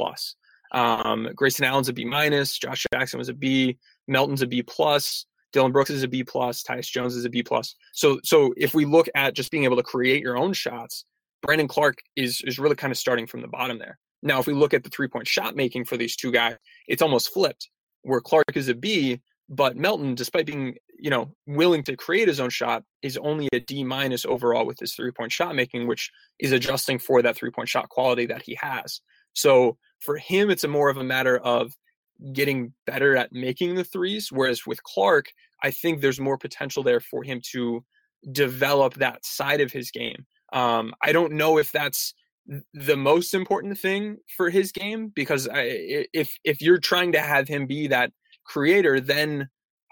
Grayson Allen's a B-. Josh Jackson was a B. Melton's a B+. Dylan Brooks is a B+. Tyus Jones is a B+. So if we look at just being able to create your own shots, Brandon Clark is really kind of starting from the bottom there. Now, if we look at the 3-point shot making for these two guys, it's almost flipped, where Clark is a B, but Melton, despite being, willing to create his own shot, is only a D- overall with his 3-point shot making, which is adjusting for that 3-point shot quality that he has. So for him, it's more of a matter of getting better at making the threes. Whereas with Clark, I think there's more potential there for him to develop that side of his game. I don't know if that's the most important thing for his game, because if you're trying to have him be that creator, then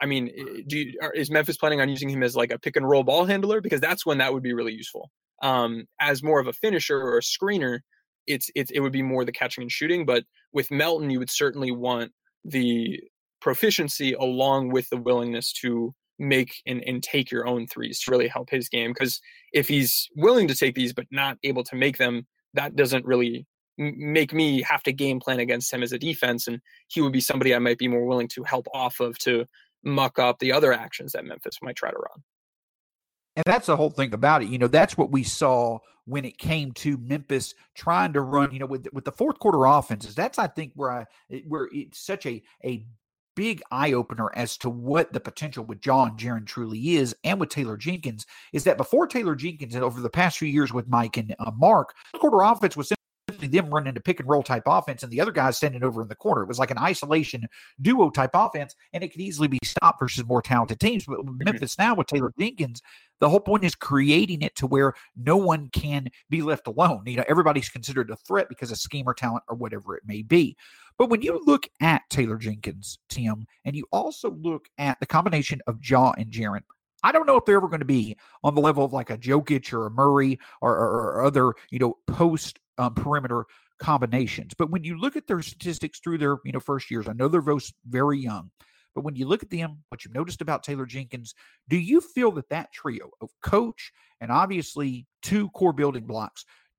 is Memphis planning on using him as like a pick and roll ball handler? Because that's when that would be really useful. As more of a finisher or a screener, it would be more the catching and shooting. But with Melton, you would certainly want the proficiency along with the willingness to make and take your own threes to really help his game. Because if he's willing to take these but not able to make them, that doesn't really make me have to game plan against him as a defense. And he would be somebody I might be more willing to help off of to muck up the other actions that Memphis might try to run. And that's the whole thing about it. That's what we saw when it came to Memphis trying to run, with the fourth quarter offenses. That's, I think, where it's such a big eye opener as to what the potential with Ja and Jaren truly is, and with Taylor Jenkins, is that before Taylor Jenkins and over the past few years with Mike and Mark, the quarter offense was simply them running into pick and roll type offense and the other guys standing over in the corner. It was like an isolation duo type offense, and it could easily be stopped versus more talented teams. But Memphis now with Taylor Jenkins, the whole point is creating it to where no one can be left alone. Everybody's considered a threat because of scheme or talent or whatever it may be. But when you look at Taylor Jenkins, Tim, and you also look at the combination of Ja and Jaren, I don't know if they're ever going to be on the level of like a Jokic or a Murray or other, post perimeter combinations. But when you look at their statistics through their, first years, I know they're both very young, but when you look at them, what you've noticed about Taylor Jenkins, do you feel that trio of coach and obviously two core building blocks,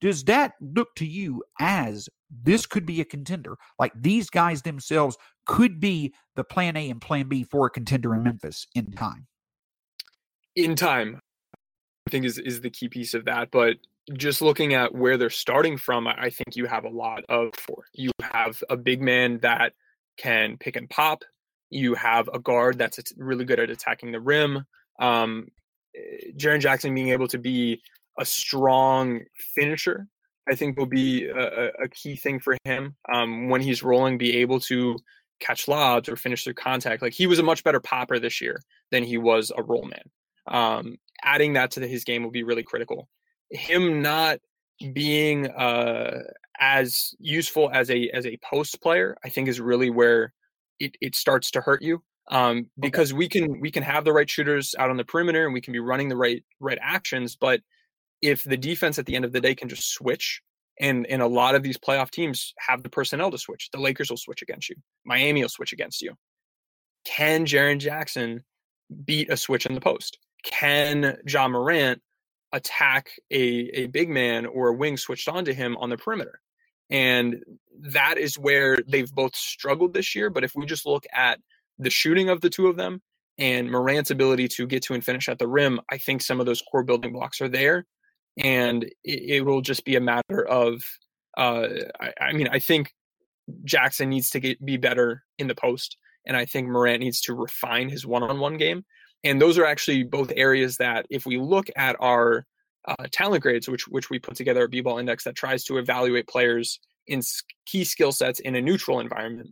Does that look to you as this could be a contender? Like these guys themselves could be the plan A and plan B for a contender in Memphis in time? In time, I think is the key piece of that. But just looking at where they're starting from, I think you have a lot of for. You have a big man that can pick and pop. You have a guard that's really good at attacking the rim. Jaren Jackson being able to be a strong finisher, I think will be a key thing for him. When he's rolling, be able to catch lobs or finish through contact. Like he was a much better popper this year than he was a roll man. Adding that to his game will be really critical. Him not being as useful as a post player, I think, is really where it starts to hurt you. Because we can have the right shooters out on the perimeter and we can be running the right actions, but if the defense at the end of the day can just switch, and a lot of these playoff teams have the personnel to switch. The Lakers will switch against you. Miami will switch against you. Can Jaren Jackson beat a switch in the post? Can Ja Morant attack a big man or a wing switched onto him on the perimeter? And that is where they've both struggled this year. But if we just look at the shooting of the two of them and Morant's ability to get to and finish at the rim, I think some of those core building blocks are there. And it will just be a matter of, I think Jackson needs to be better in the post. And I think Morant needs to refine his one-on-one game. And those are actually both areas that if we look at our talent grades, which we put together a B-Ball Index that tries to evaluate players in key skill sets in a neutral environment,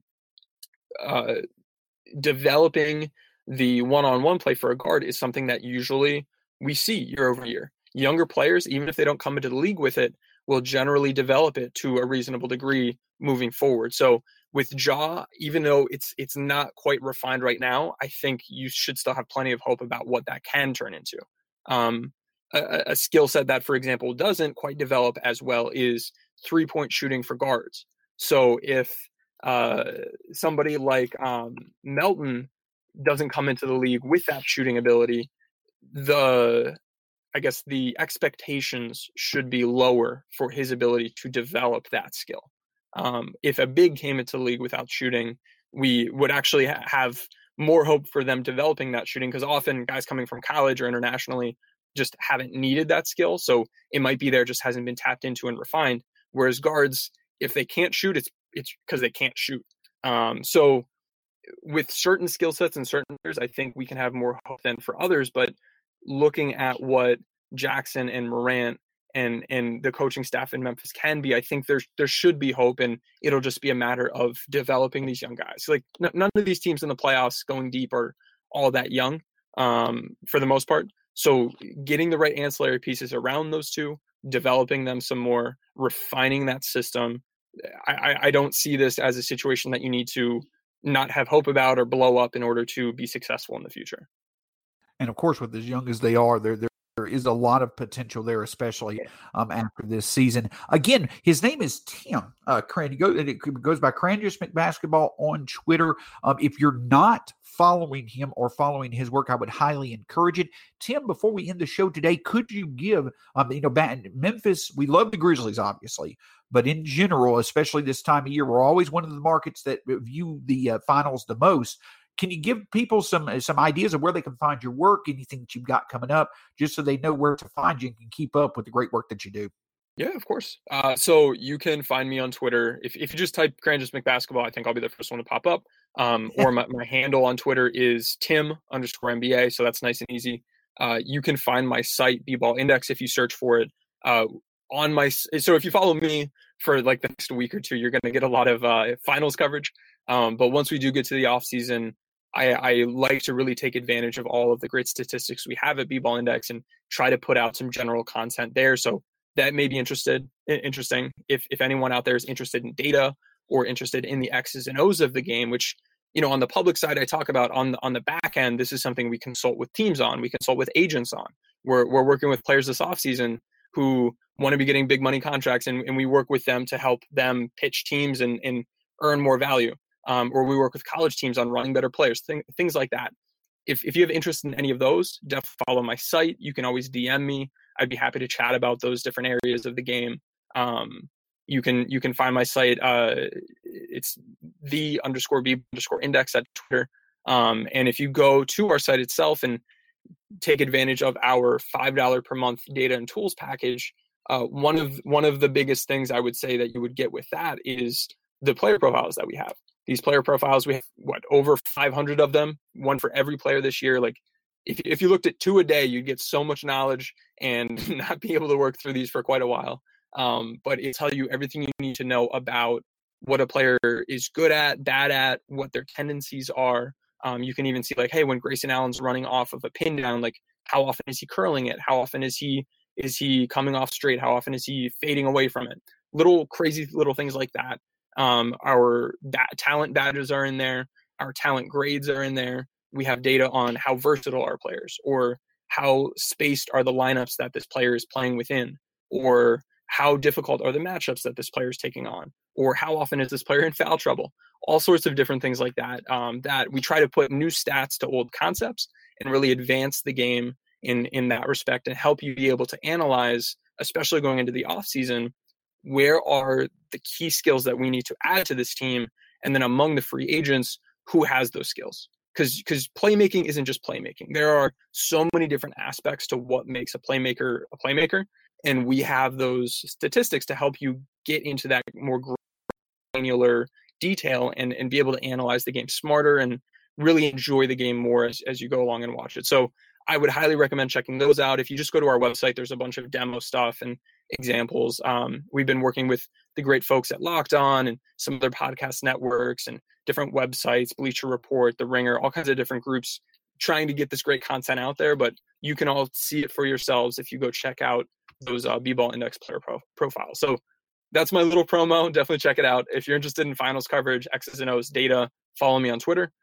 developing the one-on-one play for a guard is something that usually we see year over year. Younger players, even if they don't come into the league with it, will generally develop it to a reasonable degree moving forward. So with Ja, even though it's not quite refined right now, I think you should still have plenty of hope about what that can turn into. A skill set that, for example, doesn't quite develop as well is three-point shooting for guards. So if somebody like Melton doesn't come into the league with that shooting ability, the expectations should be lower for his ability to develop that skill. If a big came into the league without shooting, we would actually have more hope for them developing that shooting, because often guys coming from college or internationally just haven't needed that skill. So it might be there, just hasn't been tapped into and refined. Whereas guards, if they can't shoot, it's because they can't shoot. So with certain skill sets and certain players, I think we can have more hope than for others. But looking at what Jackson and Morant and the coaching staff in Memphis can be, I think there should be hope, and it'll just be a matter of developing these young guys. Like none of these teams in the playoffs going deep are all that young for the most part. So getting the right ancillary pieces around those two, developing them some more, refining that system. I don't see this as a situation that you need to not have hope about or blow up in order to be successful in the future. And of course, with as young as they are, there is a lot of potential there, especially after this season. Again, his name is Tim Cran. It goes by Cranjus Basketball on Twitter. If you're not following him or following his work, I would highly encourage it. Tim, before we end the show today, could you give, Memphis, we love the Grizzlies, obviously, but in general, especially this time of year, we're always one of the markets that view the finals the most. Can you give people some ideas of where they can find your work, anything that you've got coming up, just so they know where to find you and can keep up with the great work that you do? Yeah, of course. So you can find me on Twitter. If you just type Cranjus McBasketball, I think I'll be the first one to pop up. Or my handle on Twitter is Tim_NBA. So that's nice and easy. You can find my site, B-Ball Index, if you search for it. So if you follow me for like the next week or two, you're going to get a lot of finals coverage. But once we do get to the off season, I like to really take advantage of all of the great statistics we have at B-Ball Index and try to put out some general content there. So that may be interesting. If anyone out there is interested in data or interested in the X's and O's of the game, which, on the public side, I talk about on the back end, this is something we consult with teams on. We consult with agents on. We're working with players this offseason who want to be getting big money contracts, and we work with them to help them pitch teams and earn more value. Or we work with college teams on running better players, things like that. If you have interest in any of those, definitely follow my site. You can always DM me. I'd be happy to chat about those different areas of the game. You can find my site. It's _B_index at Twitter. And if you go to our site itself and take advantage of our $5 per month data and tools package, one of the biggest things I would say that you would get with that is the player profiles that we have. These player profiles, we have over 500 of them, one for every player this year. Like if you looked at 2 a day, you'd get so much knowledge and not be able to work through these for quite a while. But it tells you everything you need to know about what a player is good at, bad at, what their tendencies are. You can even see like, hey, when Grayson Allen's running off of a pin down, like how often is he curling it? How often is he coming off straight? How often is he fading away from it? Little crazy little things like that. Our talent badges are in there. Our talent grades are in there. We have data on how versatile are players, or how spaced are the lineups that this player is playing within, or how difficult are the matchups that this player is taking on, or how often is this player in foul trouble. All sorts of different things like that, that we try to put new stats to old concepts and really advance the game in that respect, and help you be able to analyze, especially going into the off season, where are the key skills that we need to add to this team, and then among the free agents, who has those skills. Because playmaking isn't just playmaking. There are so many different aspects to what makes a playmaker a playmaker, and we have those statistics to help you get into that more granular detail and be able to analyze the game smarter and really enjoy the game more as you go along and watch it. So I would highly recommend checking those out. If you just go to our website, there's a bunch of demo stuff and examples. We've been working with the great folks at Locked On and some other podcast networks and different websites, Bleacher Report, The Ringer, all kinds of different groups trying to get this great content out there. But you can all see it for yourselves if you go check out those B-Ball Index player profiles. So that's my little promo. Definitely check it out. If you're interested in finals coverage, X's and O's data, follow me on Twitter.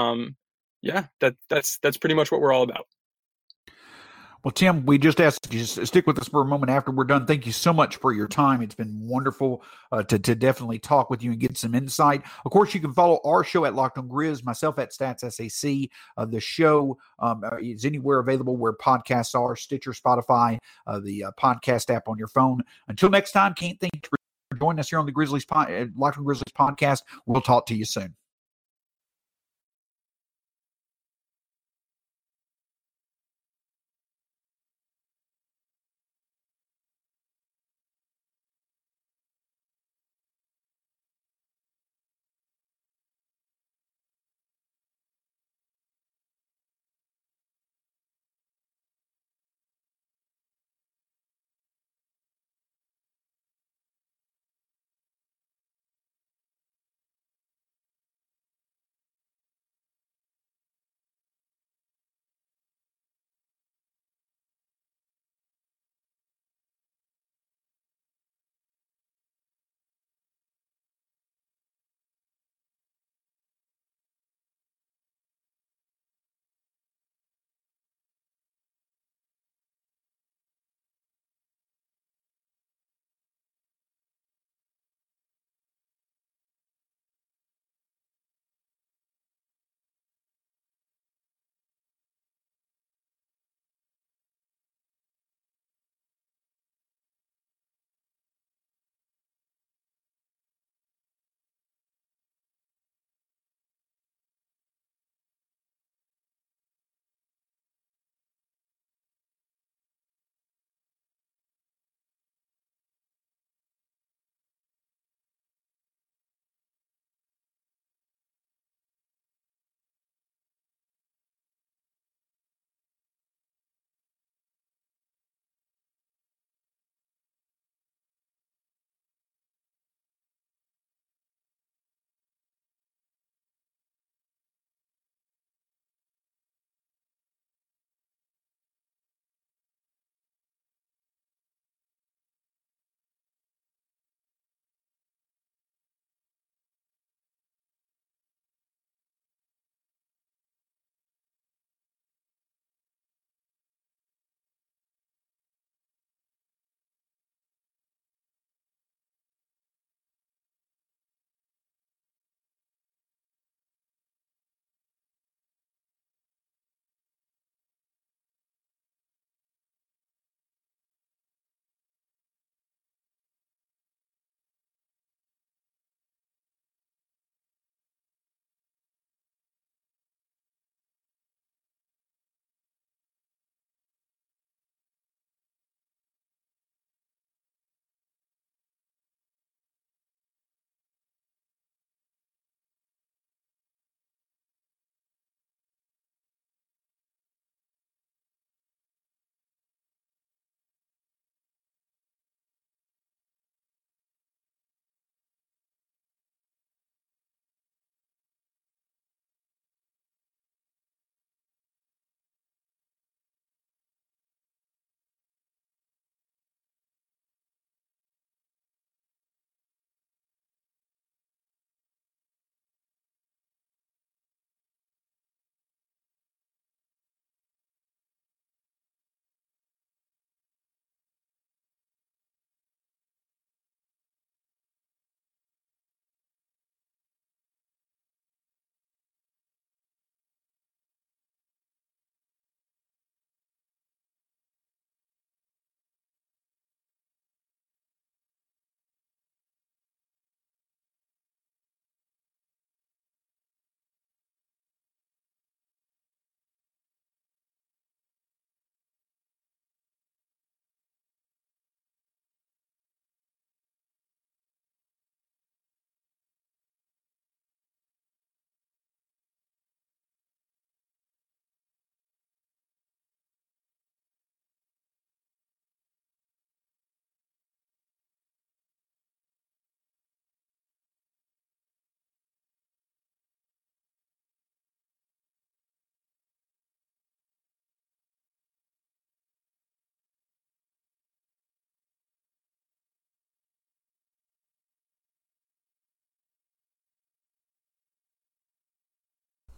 That's pretty much what we're all about. Well, Tim, we just asked you to stick with us for a moment after we're done. Thank you so much for your time. It's been wonderful to definitely talk with you and get some insight. Of course, you can follow our show at Locked On Grizz, myself at Stats SAC. The show is anywhere available where podcasts are, Stitcher, Spotify, the podcast app on your phone. Until next time, can't thank you for joining us here on the Locked On Grizzlies podcast. We'll talk to you soon.